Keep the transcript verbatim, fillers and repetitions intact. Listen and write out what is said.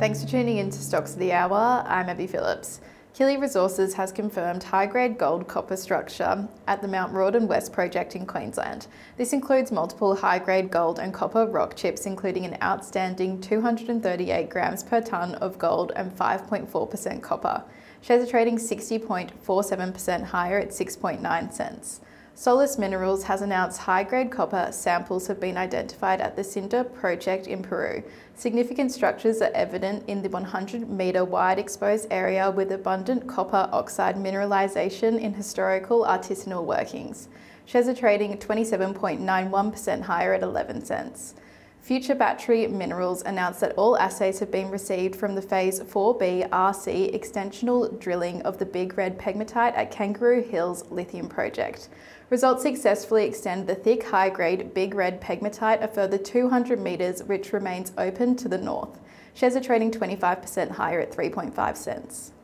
Thanks for tuning in to Stocks of the Hour. I'm Abby Phillips. Killy Resources has confirmed high-grade gold copper structure at the Mount Rawdon West project in Queensland. This includes multiple high-grade gold and copper rock chips, including an outstanding two hundred thirty-eight grams per tonne of gold and five point four percent copper. Shares are trading sixty point four seven percent higher at six point nine cents. Solis Minerals has announced high-grade copper samples have been identified at the Cinta project in Peru. Significant structures are evident in the one hundred metre wide exposed area with abundant copper oxide mineralisation in historical artisanal workings. Shares are trading twenty-seven point nine one percent higher at eleven cents. Future Battery Minerals announced that all assays have been received from the Phase four B R C extensional drilling of the Big Red pegmatite at Kangaroo Hills Lithium Project. Results successfully extend the thick, high-grade Big Red pegmatite a further two hundred metres, which remains open to the north. Shares are trading twenty-five percent higher at three point five cents.